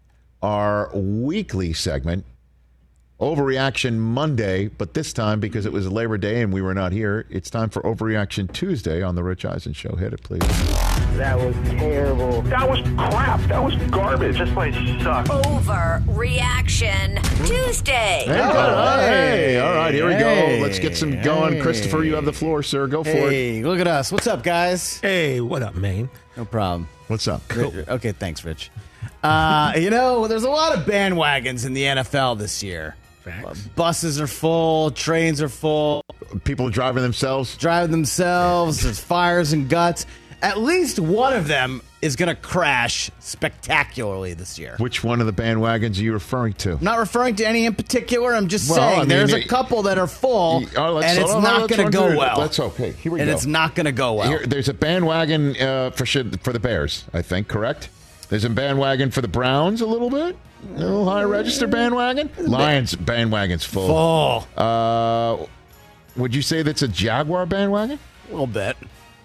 our weekly segment, Overreaction Monday. But this time, because it was Labor Day and we were not here, it's time for Overreaction Tuesday on The Rich Eisen Show. Hit it, please. That was terrible. That was crap. That was garbage. This place sucks. Overreaction Tuesday. Hey, all right. Hey, all right, here we Hey, go. Let's get some going. hey. Christopher, you have the floor, sir. Go for it. Hey, look at us. What's up, guys? Hey, what up, man? No problem. What's up? Ri- Okay, thanks, Rich. Uh, you know, there's a lot of bandwagons in the N F L this year. Facts. Buses are full, trains are full, People driving themselves. driving themselves, there's fires and guts. At least one of them is going to crash spectacularly this year. Which one of the bandwagons are you referring to? I'm not referring to any in particular. I'm just Well, saying I mean, there's a it- couple that are full, Oh, let's- and it's hold on, not let's going to run go through it. well. Let's okay. Here we and go. it's not going to go well. Here, there's a bandwagon uh, for shit- for the Bears, I think, correct? There's a bandwagon for the Browns a little bit. A little high register bandwagon. Lions bandwagon's full. Full. Uh, would you say that's a Jaguar bandwagon? A little bit.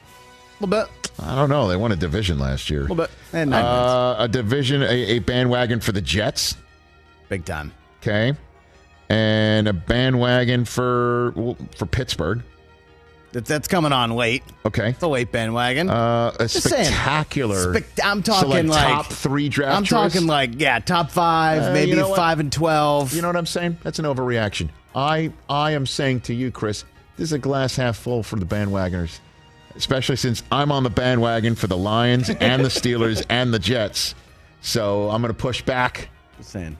A little bit. I don't know. They won a division last year. A little bit. And nine wins. Uh, a division, a, a bandwagon for the Jets. Big time. Okay. And a bandwagon for for Pittsburgh. That, that's coming on late. Okay. It's a late bandwagon. Uh, a Just saying. spectacular. Spec- I'm talking so like, like top three draft I'm choice? talking like yeah, top five, Uh, maybe you know what? five and twelve. You know what I'm saying? That's an overreaction. I I am saying to you, Chris, this is a glass half full for the bandwagoners, especially since I'm on the bandwagon for the Lions and the Steelers and the Jets. So I'm going to push back. Just saying.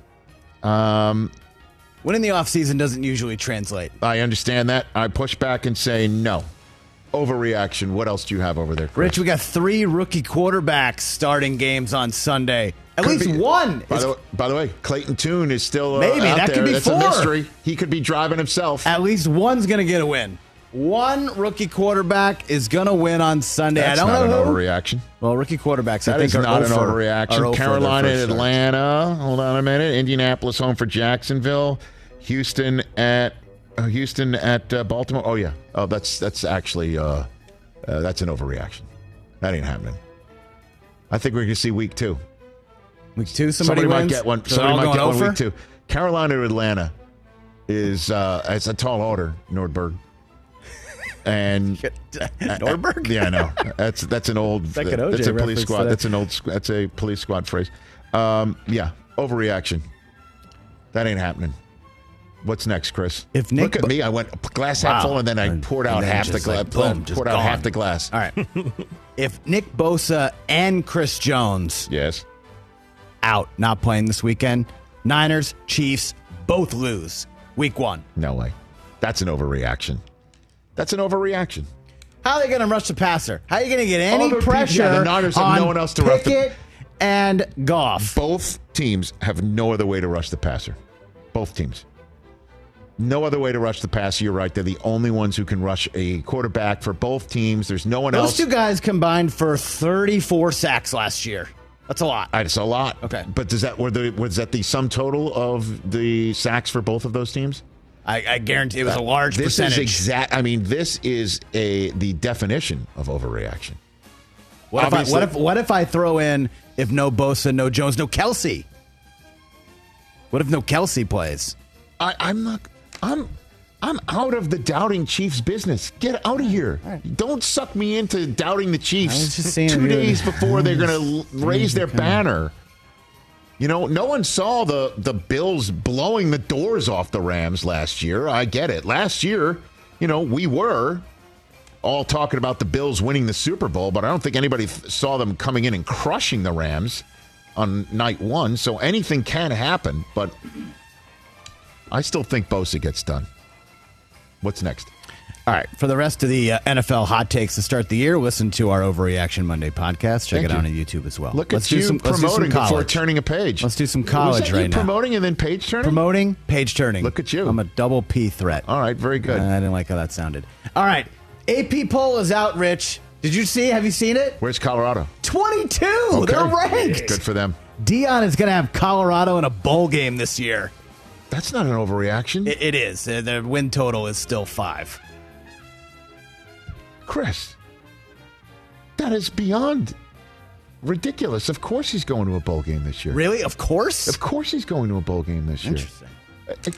Um, Winning the offseason doesn't usually translate. I understand that. I push back and say no. Overreaction. What else do you have over there, Chris? Rich, we got three rookie quarterbacks starting games on Sunday. At Could least be- one. By is- the, by the way, Clayton Tune is still uh, Maybe, out that there. could be That's four. a mystery. He could be driving himself. at least one's going to get a win. One rookie quarterback is going to win on Sunday. That's I don't not know an who. overreaction. Well, rookie quarterbacks, I That think, is are not an oh for- are overreaction. oh for Carolina their and first start. Atlanta. Hold on a minute. Indianapolis home for Jacksonville. Houston at uh, Houston at uh, Baltimore. Oh yeah. Oh, that's that's actually uh, uh, that's an overreaction. That ain't happening. I think we're going to see week two. Week two, somebody, might wins? get one. So Somebody they're all might get going one over? week two. Carolina to Atlanta is uh, it's a tall order, Nordberg. And Nordberg? yeah, I know. That's that's an old. It's like an O J that's a police reference squad. today. That's an old. squ- That's a police squad phrase. Um, yeah, overreaction. That ain't happening. What's next, Chris? If Nick Look at Bo- me. I went glass half Wow. full, and then I And- poured and out then half the just glass. like, boom, just poured out gone. half the glass. All right. If Nick Bosa and Chris Jones Yes. out, not playing this weekend, Niners, Chiefs, both lose week one. No way. That's an overreaction. That's an overreaction. How are they going to rush the passer? How are you going to get any Other people- pressure yeah, the Niners have on no one else to rush the- Pickett and Goff? Both teams have no other way to rush the passer. Both teams. No other way to rush the passer. You're right. They're the only ones who can rush a quarterback for both teams. There's no one Those else. two guys combined for thirty-four sacks last year. That's a lot. It's a lot. Okay. But does that were the was that the sum total of the sacks for both of those teams? I, I guarantee it was a large this percentage. is exact. I mean, this is a the definition of overreaction. What if, I, Obviously- what if what if I throw in if no Bosa, no Jones, no Kelsey? What if no Kelsey plays? I, I'm not. I'm. I'm out of the doubting Chiefs business. Get out of here. Don't suck me into doubting the Chiefs I was just saying two if you- days before they're going to raise their banner. You know, no one saw the, the Bills blowing the doors off the Rams last year. I get it. Last year, you know, we were all talking about the Bills winning the Super Bowl, but I don't think anybody th- saw them coming in and crushing the Rams on night one. So anything can happen, but I still think Bosa gets done. What's next? All right. For the rest of the uh, N F L hot takes to start the year, listen to our Overreaction Monday podcast. Check Thank it out you. on YouTube as well. Look let's at do you some, let's do some promoting before college. turning a page. Let's do some Was college that right you now. promoting and then page turning? Promoting, page turning. Look at you. I'm a double P threat. All right, very good. Uh, I didn't like how that sounded. All right. A P poll is out, Rich. Did you see? Have you seen it? Where's Colorado? twenty-two. Okay. They're ranked. Good for them. Dion is going to have Colorado in a bowl game this year. That's not an overreaction. It, it is. Uh, Their win total is still five. Chris, that is beyond ridiculous. Of course he's going to a bowl game this year. Really? Of course? Of course he's going to a bowl game this year. Interesting. Uh, uh,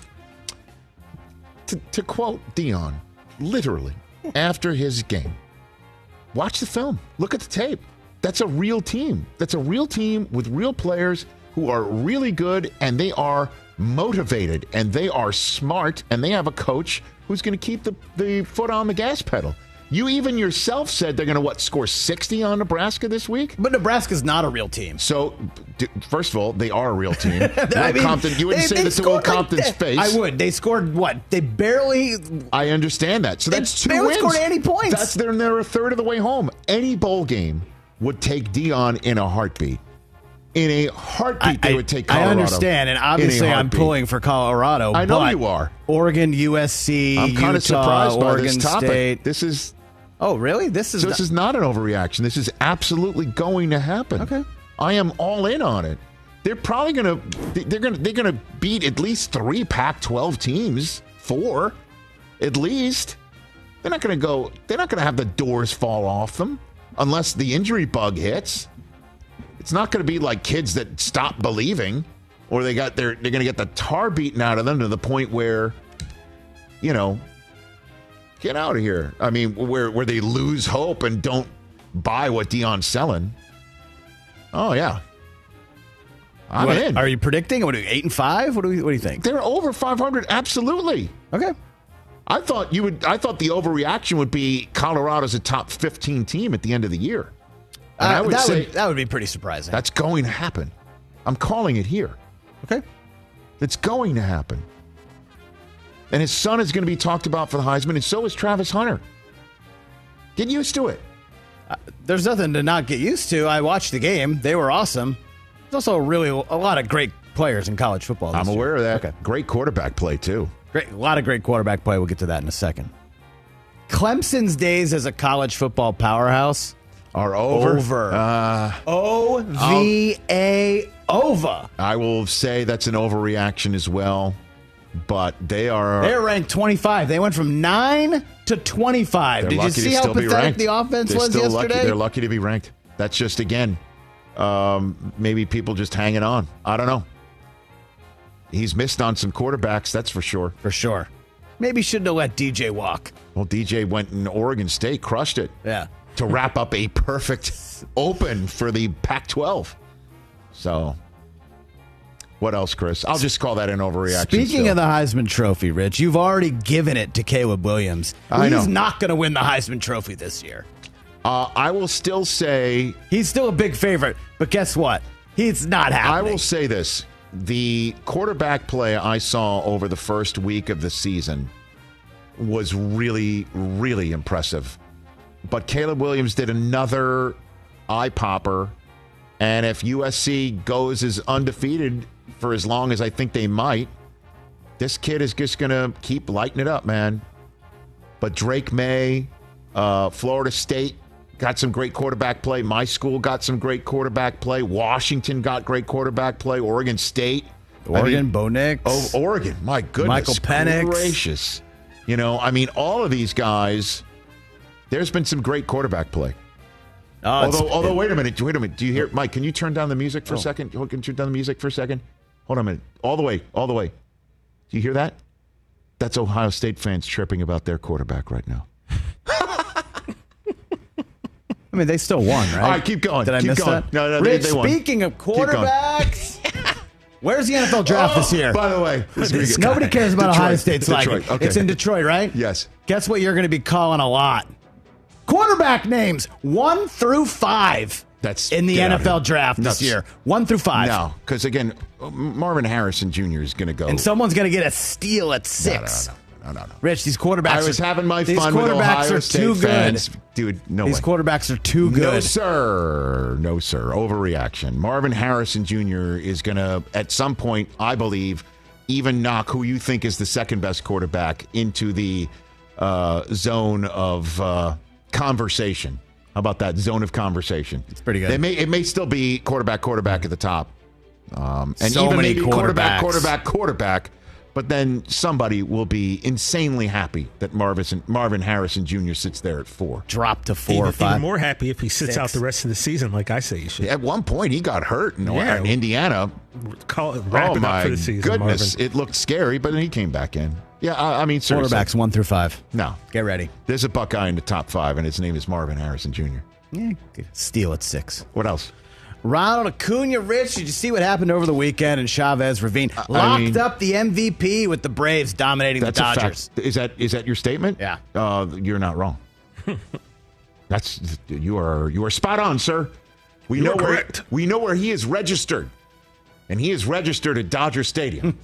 To, to quote Dion, literally, after his game, watch the film. Look at the tape. That's a real team. That's a real team with real players who are really good, and they are motivated, and they are smart, and they have a coach who's going to keep the, the foot on the gas pedal. You even yourself said they're going to, what, score sixty on Nebraska this week? But Nebraska's not a real team. So, d- first of all, they are a real team. I Will mean, Compton, you wouldn't they- say they that to Will scored like Compton's that. face. I would. They scored what? They barely. I understand that. So They that's two barely wins. scored any points. That's they're, they're a third of the way home. Any bowl game would take Dion in a heartbeat. In a heartbeat, I, they I- would take I Colorado. understand, and in a obviously I'm heartbeat. pulling for Colorado. I know but you are. Oregon, U S C, I'm kind Utah, of surprised by Oregon this topic. State. This is Oh, really? This is. so. This is not an overreaction. This is absolutely going to happen. Okay. I am all in on it. They're probably going to. They're going to. They're going to beat at least three Pac twelve teams. Four, at least. They're not going to go. They're not going to have the doors fall off them unless the injury bug hits. It's not going to be like kids that stop believing, or they got their. They're going to get the tar beaten out of them to the point where, you know. Get out of here. I mean, where where they lose hope and don't buy what Dion's selling. Oh, yeah. I'm What, in. Are you predicting? What are we, eight and five? What do we? What do you think? They're over five hundred. Absolutely. Okay. I thought you would. I thought the overreaction would be Colorado's a top fifteen team at the end of the year. And Uh, I would that say would that would be pretty surprising. that's going to happen. I'm calling it here. Okay. It's going to happen. And his son is going to be talked about for the Heisman, and so is Travis Hunter. Get used to it. There's nothing to not get used to. I watched the game. They were awesome. There's also really a lot of great players in college football. This I'm year. aware of that. Okay. Great quarterback play, too. Great, a lot of great quarterback play. We'll get to that in a second. Clemson's days as a college football powerhouse Are over. over. Uh, O V A over. I will say that's an overreaction as well, but they are. They're ranked twenty-five. They went from nine to twenty-five. they're Did you lucky see to how still be pathetic ranked. the offense They're was still yesterday? Lucky. They're lucky to be ranked. That's just, again, um, maybe people just hanging on. I don't know. He's missed on some quarterbacks, that's for sure. For sure. Maybe shouldn't have let D J walk. Well, D J went in Oregon State, crushed it. Yeah. To wrap up a perfect open for the Pac twelve. So What else, Chris? I'll just call that an overreaction. Speaking still. of the Heisman Trophy, Rich, you've already given it to Caleb Williams. I He's know. not going to win the Heisman Trophy this year. Uh, I will still say he's still a big favorite, but guess what? He's not happening. I will say this. The quarterback play I saw over the first week of the season was really, really impressive. But Caleb Williams did another eye popper. And if U S C goes as undefeated for as long as I think they might, this kid is just going to keep lighting it up, man. But Drake May, uh, Florida State, got some great quarterback play. My school got some great quarterback play. Washington got great quarterback play. Oregon State. Oregon, I mean, Bo Nix. Oh, Oregon. My goodness. Michael Penix. Gracious. You know, I mean, all of these guys, there's been some great quarterback play. Oh, although, although, wait a minute. Wait a minute. Do you hear, Mike, can you turn down the music for Oh. a second? Can you turn down the music for a second? Hold on a minute. All the way. All the way. Do you hear that? That's Ohio State fans tripping about their quarterback right now. I mean, they still won, right? All right, keep going. Did I Keep miss going. that? No, no, they- Rich, they won. speaking of Keep going. quarterbacks, where's the N F L draft this year? By the way, this is gonna be Nobody good. cares about Detroit. Ohio State's like Detroit. Okay. It's in Detroit, right? Yes. Guess what you're going to be calling a lot? Quarterback names one through five. That's in the get out N F L of here. draft Nuts. this year. One through five. No, because again, Marvin Harrison Junior is going to go. And someone's going to get a steal at six. No, no, no, no, no, no. Rich, these quarterbacks. I was are, having my these fun with quarterbacks Ohio are State too fans. good. Dude, no These way. quarterbacks are too good. No, sir. No, sir. Overreaction. Marvin Harrison Junior is going to, at some point, I believe, even knock who you think is the second best quarterback into the uh, zone of uh, conversation. How about that zone of conversation? It's pretty good. It may, it may still be quarterback, quarterback at the top. Um, and So even many maybe quarterback, quarterbacks. quarterback, quarterback. But then somebody will be insanely happy that Marvin, Marvin Harrison Junior sits there at four. Drop to four even, or five. even more happy if he sits Six. out the rest of the season, like I say he should. At one point, he got hurt in, Yeah. in Indiana. Call it, wrap Oh, it up my for the season, goodness. Marvin. It looked scary, but then he came back in. Yeah, I, I mean, seriously. Quarterbacks one through five. No. Get ready. There's a Buckeye in the top five, and his name is Marvin Harrison Junior Yeah, steal at six. What else? Ronald Acuna, Rich, did you see what happened over the weekend? And Chavez Ravine locked mean- up the M V P with the Braves dominating That's the a Dodgers. fact. Is that is that your statement? Yeah. Uh, you're not wrong. That's you are you are spot on, sir. We You know are where correct. we know where he is registered, and he is registered at Dodger Stadium.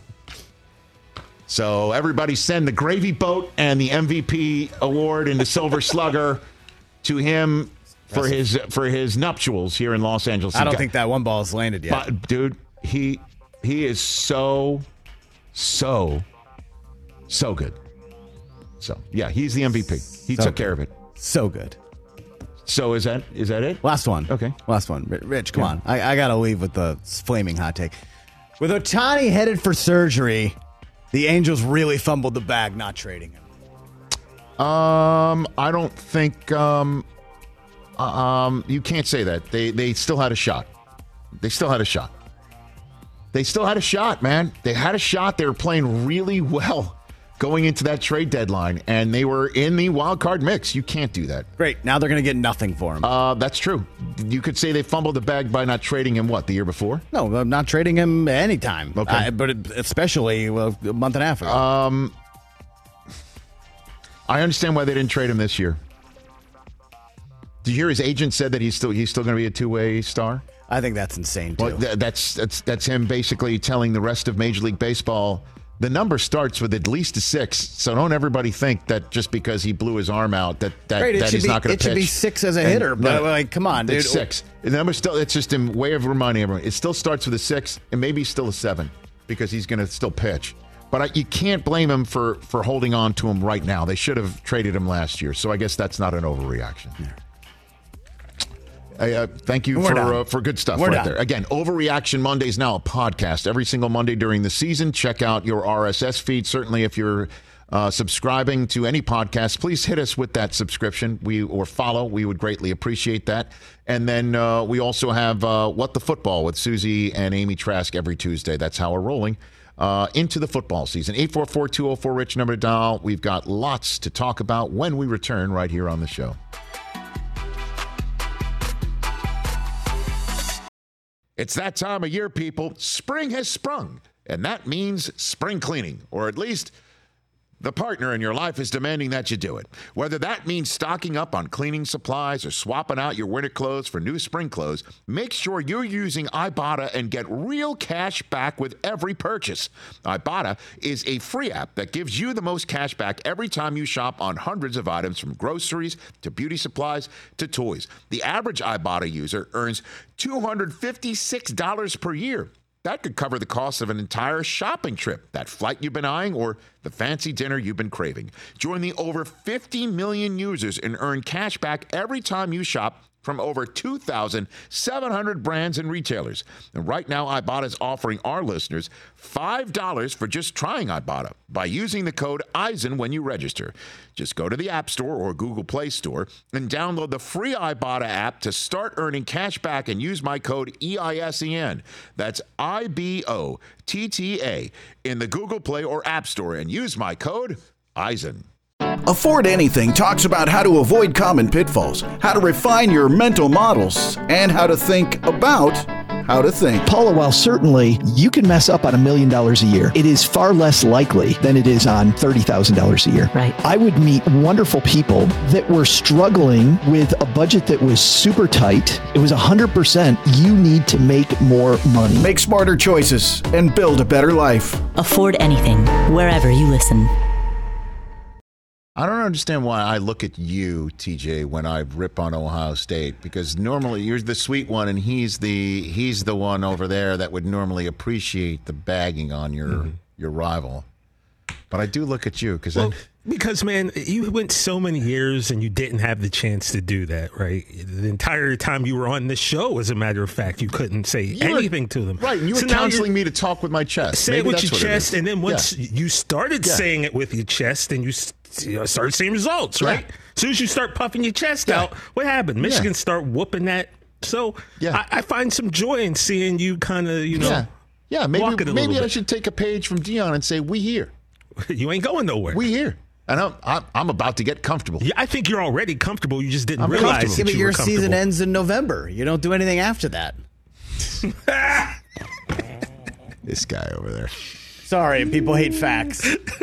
So everybody send the gravy boat and the M V P award and the Silver Slugger to him for his for his nuptials here in Los Angeles. I don't He got- think that one ball has landed yet. But, dude, he he is so so so good. So yeah, he's the M V P. He So took good. care of it. So good. So is that is that it? Last one. Okay. Last one. R- Rich, come Yeah. on. I, I got to leave with the flaming hot take. With Ohtani headed for surgery, the Angels really fumbled the bag not trading him. Um, I don't think um, uh, um, you can't say that. They they still had a shot. They still had a shot. They still had a shot, man. They had a shot. They were playing really well going into that trade deadline, and they were in the wild card mix. You can't do that. Great. Now they're going to get nothing for him. Uh, that's true. You could say they fumbled the bag by not trading him, what, the year before? no, I'm not trading him anytime. Okay. Uh, but it, especially well, a month and a half ago. Um, I understand why they didn't trade him this year. Did you hear his agent said that he's still he's still going to be a two-way star? I think that's insane, too. Well, th- that's that's that's him basically telling the rest of Major League Baseball the number starts with at least a six. So don't everybody think that just because he blew his arm out that that, Right, it that should he's be- not going it to pitch. should be six as a And- hitter, but, like, come on, dude. It's six. The number still. It's just a way of reminding everyone. It still starts with a six and maybe still a seven because he's going to still pitch. But I, you can't blame him for for holding on to him right now. They should have traded him last year. So I guess that's not an overreaction. Hey, uh, thank you We're for done. uh, for good stuff We're right done. there. Again, Overreaction Mondays now a podcast every single Monday during the season. Check out your R S S feed. Certainly, if you're uh, subscribing to any podcast, please hit us with that subscription we or follow. We would greatly appreciate that. And then uh, we also have uh, What the Football with Susie and Amy Trask every Tuesday. That's how we're rolling uh, into the football season. eight four four, two oh four, RICH, number to dial. We've got lots to talk about when we return right here on the show. It's that time of year, people. Spring has sprung, and that means spring cleaning, or at least the partner in your life is demanding that you do it. Whether that means stocking up on cleaning supplies or swapping out your winter clothes for new spring clothes, make sure you're using Ibotta and get real cash back with every purchase. Ibotta is a free app that gives you the most cash back every time you shop on hundreds of items, from groceries to beauty supplies to toys. The average Ibotta user earns two hundred fifty-six dollars per year. That could cover the cost of an entire shopping trip, that flight you've been eyeing, or the fancy dinner you've been craving. Join the over fifty million users and earn cash back every time you shop from over two thousand seven hundred brands and retailers. And right now, Ibotta is offering our listeners five dollars for just trying Ibotta by using the code EISEN when you register. Just go to the App Store or Google Play Store and download the free Ibotta app to start earning cash back and use my code E I S E N. That's I B O T T A in the Google Play or App Store, and use my code EISEN. Afford Anything talks about how to avoid common pitfalls, how to refine your mental models, and how to think about how to think. Paula, while certainly you can mess up on a million dollars a year, it is far less likely than it is on thirty thousand dollars a year. Right. I would meet wonderful people that were struggling with a budget that was super tight. It was one hundred percent you need to make more money. Make smarter choices and build a better life. Afford Anything, wherever you listen. I don't understand why I look at you, T J, when I rip on Ohio State, because normally you're the sweet one, and he's the he's the one over there that would normally appreciate the bagging on your mm-hmm. your rival. But I do look at you because well, because man, you went so many years and you didn't have the chance to do that, right? The entire time you were on this show, as a matter of fact, you couldn't say you anything were, to them, right? And you so were counseling me to talk with my chest. Say Maybe it with your chest, and then once yeah. you started yeah. saying it with your chest, and you. You know, started seeing results, right? Yeah. As soon as you start puffing your chest yeah. out, what happened? Michigan yeah. start whooping that. So yeah. I, I find some joy in seeing you kind of, you know, yeah, yeah. Maybe maybe I bit. should take a page from Dion and say, "We here." You ain't going nowhere. We here. And I'm, I'm I'm about to get comfortable. Yeah, I think you're already comfortable. You just didn't I'm realize that yeah, but you your were comfortable. season ends in November. You don't do anything after that. This guy over there. Sorry, people hate facts.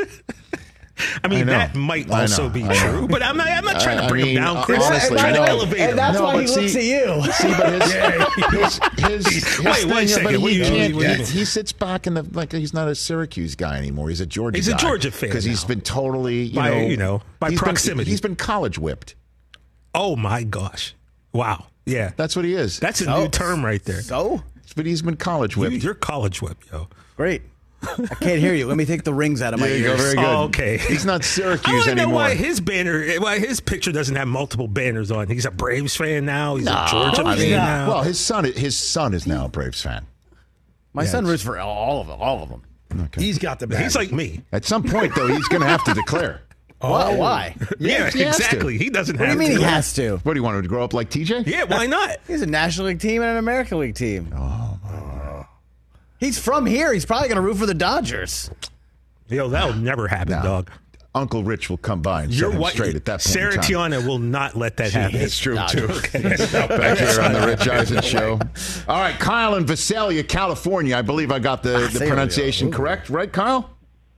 I mean, I that might also be I true, but I'm not, I'm not trying I, to bring I mean, him down, Chris. Honestly, I'm trying no. to elevate him. And that's no, why he see, looks at you. See, but his, yeah. his, his, his Wait, wait a second. But What he, do you can't, mean? What do you mean? he sits back in the, like, he's not a Syracuse guy anymore. He's a Georgia He's guy. a Georgia fan Because he's now. been totally, you by, know. You know, by he's proximity. Been, he's been college whipped. Oh, my gosh. Wow. Yeah. That's what he is. That's a so, new term right there. So? But he's been college whipped. You, you're college whipped, yo. Great. I can't hear you. Let me take the rings out of my there you ears. go. Very good. Oh, okay. He's not Syracuse I want to know anymore. why his banner, why his picture doesn't have multiple banners on. He's a Braves fan now. He's no, a Georgia I fan mean, now. Well, his son, his son is now a Braves fan. My yeah, son roots for all of them. All of them. Okay. He's got the banner. He's like me. At some point, though, he's going to have to declare. Oh. Why? Why? Yeah, he has exactly. to. He doesn't What have do you mean to. he has to? What do you want him to grow up like T J? Yeah, why not? He's a National League team and an American League team. Oh, my. He's from here. He's probably going to root for the Dodgers. Yo, that'll never happen, No. dog. Uncle Rich will come by and Your set him wife, straight at that point Sarah in time. Tiana will not let that happen. It's true, No, too. okay. Back here on the Rich Eisen Show. All right, Kyle in Visalia, California. I believe I got the, the pronunciation correct. Right, Kyle?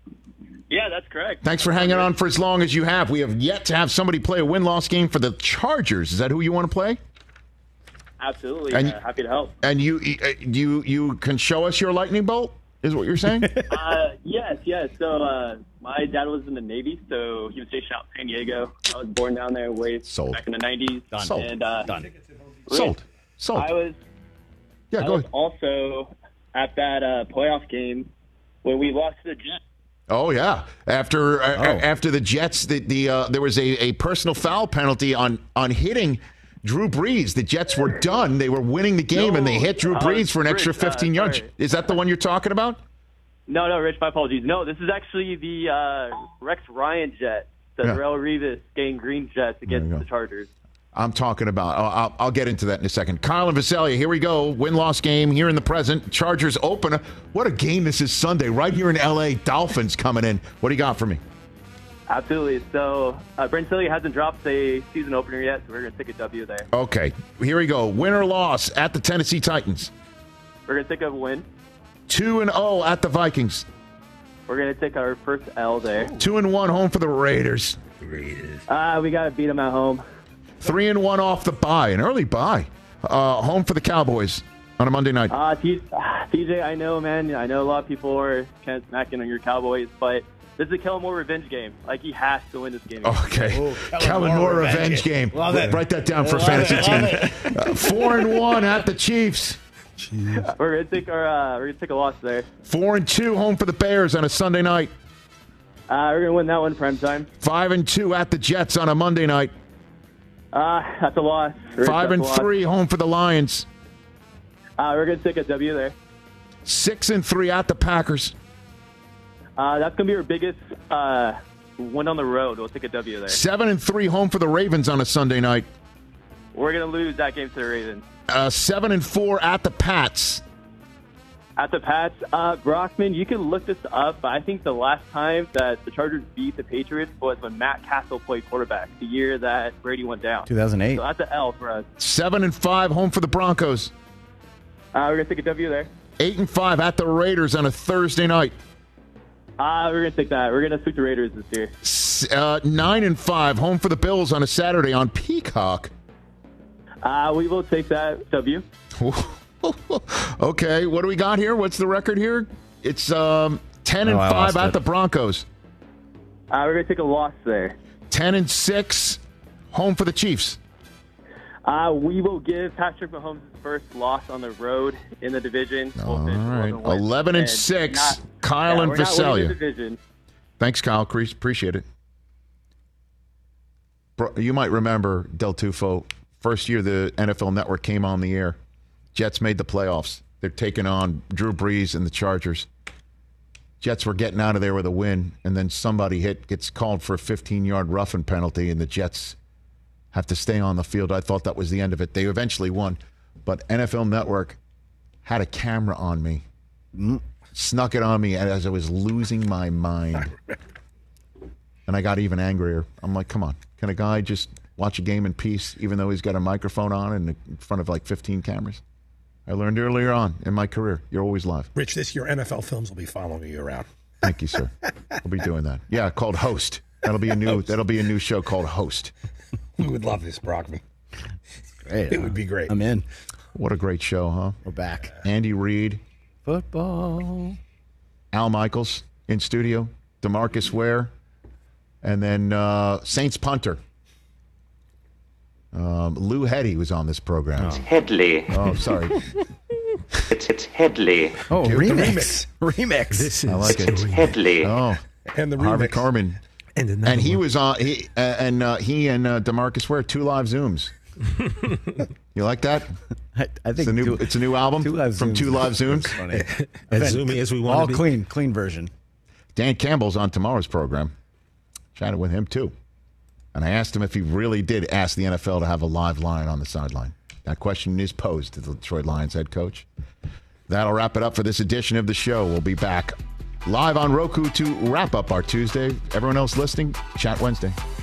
Yeah, that's correct. Thanks for hanging on for as long as you have. We have yet to have somebody play a win-loss game for the Chargers. Is that who you want to play? Absolutely. And- uh, happy to help. And you you you can show us your lightning bolt, is what you're saying? Uh, yes, yes. So uh, my dad was in the Navy, so he was stationed out in San Diego. I was born down there way Sold. back in the nineties. Done. Sold. And, uh, Done. Sold. Sold. I was, Yeah, I go was ahead. also at that uh, playoff game when we lost to the Jets. Oh yeah! After uh, Oh. after the Jets, the, the uh, there was a, a personal foul penalty on on hitting Drew Brees. The Jets were done; they were winning the game, No, and they hit Drew uh, Brees for an Rich, extra uh, fifteen yards. sorry. Is that the one you're talking about? No, no, Rich, my apologies. No, this is actually the uh, Rex Ryan Jets, the Yeah. Darrelle Revis Gang Green Jets against you go. the Chargers. I'm talking about. I'll, I'll, I'll get into that in a second. Kyle and Visalia, here we go. Win-loss game here in the present. Chargers open. What a game this is Sunday, right here in L A. Dolphins coming in. What do you got for me? Absolutely. So uh, Brent Silly hasn't dropped a season opener yet, so we're going to take a W there. Okay, here we go. Win or loss at the Tennessee Titans. We're going to take a win. two and oh at the Vikings. We're going to take our first L there. two and one home for the Raiders. Raiders. Uh, we got to beat them at home. three and one off the bye, an early bye. Uh, home for the Cowboys on a Monday night. Uh, T- T J, I know, man. I know a lot of people are kind of smacking on your Cowboys, but this is a Kellen Moore revenge game. Like, he has to win this game. Okay. Ooh, Kellen, Kellen Moore, Moore revenge game. game. Love it. Write that down for Love fantasy it. team. Uh, four and one at the Chiefs. We're gonna take our uh, we're gonna take a loss there. Four and two home for the Bears on a Sunday night. Uh, we're gonna win that one prime time. Five and two at the Jets on a Monday night. Uh, that's a loss. We're Five and loss. three home for the Lions. Uh, we're gonna take a W there. Six and three at the Packers. Uh, that's gonna be our biggest uh, win on the road. We'll take a W there. Seven and three home for the Ravens on a Sunday night. We're gonna lose that game to the Ravens. Uh, seven and four at the Pats. At the Pats, uh, Brockman, you can look this up, but I think the last time that the Chargers beat the Patriots was when Matt Castle played quarterback, the year that Brady went down. two thousand eight. So that's an L for us. Seven and five home for the Broncos. Uh, we're gonna take a W there. Eight and five at the Raiders on a Thursday night. Uh, we're gonna take that. We're gonna sweep the Raiders this year. S- uh, nine and five home for the Bills on a Saturday on Peacock. Uh, we will take that W. Okay, what do we got here? What's the record here? It's um, ten and Oh, I five lost at it. the Broncos. Uh, we're gonna take a loss there. Ten and six home for the Chiefs. Uh, we will give Patrick Mahomes his first loss on the road in the division. We'll All finish right, eleven wins. eleven and six. not- Kyle yeah, and we're not winning the Visalia. division. Thanks, Kyle. Cre- Appreciate it. Bro, you might remember Del Tufo. First year the N F L Network came on the air. Jets made the playoffs. They're taking on Drew Brees and the Chargers. Jets were getting out of there with a win, and then somebody hit gets called for a fifteen-yard roughing penalty, and the Jets have to stay on the field. I thought that was the end of it. They eventually won, but N F L Network had a camera on me, mm. snuck it on me as I was losing my mind, and I got even angrier. I'm like, come on, can a guy just watch a game in peace, even though he's got a microphone on and in front of like fifteen cameras? I learned earlier on in my career, you're always live. Rich, this year N F L Films will be following you around. Thank you, sir. We'll be doing that. Yeah, called Host. That'll be a new. That'll be a new show called Host. We would love this, Brockman. Great. It would be great. I'm in. What a great show, huh? We're back. Andy Reid, Football. Al Michaels in studio, DeMarcus Ware, and then uh, Saints punter. Um, Lou Headey was on this program. It's Headley. Oh, sorry. It's it's Headley. Oh, Dude, remix. Remix. This is I like it. It's Headley. Oh, And the Harvey remix. Carmen. and, And he was on. He uh, and uh, he and uh, DeMarcus Ware two live Zooms. You like that? I, I think It's a new. two, it's a new album Two Live from Zooms. Two Live Zooms. funny. as zoomy as we want All to be. clean, clean version. Dan Campbell's on tomorrow's program. Chatted with him too, and I asked him if he really did ask the N F L to have a live line on the sideline. That question is posed to the Detroit Lions head coach. That'll wrap it up for this edition of the show. We'll be back live on Roku to wrap up our Tuesday. Everyone else listening, chat Wednesday.